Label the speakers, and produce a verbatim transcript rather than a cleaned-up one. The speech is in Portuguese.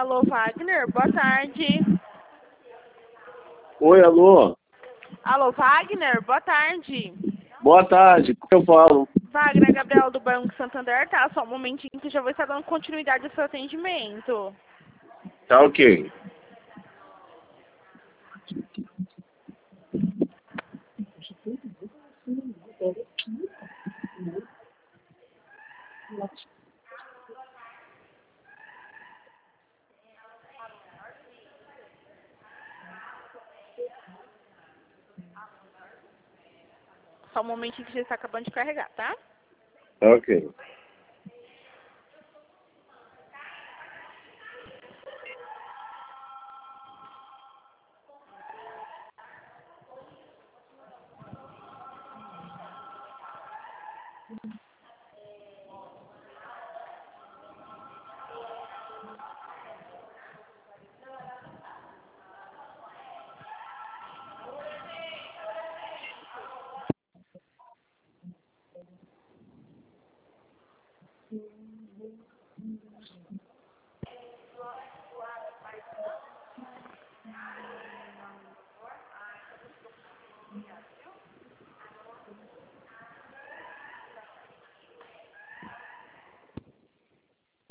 Speaker 1: Alô, Wagner, boa tarde.
Speaker 2: Oi, alô.
Speaker 1: Alô, Wagner, boa tarde.
Speaker 2: Boa tarde, como eu falo?
Speaker 1: Wagner, Gabriel do Banco Santander, tá? Só um momentinho que já vou estar dando continuidade ao seu atendimento.
Speaker 2: Tá ok.
Speaker 1: Só um momentinho que já está acabando de carregar, tá?
Speaker 2: Tá ok.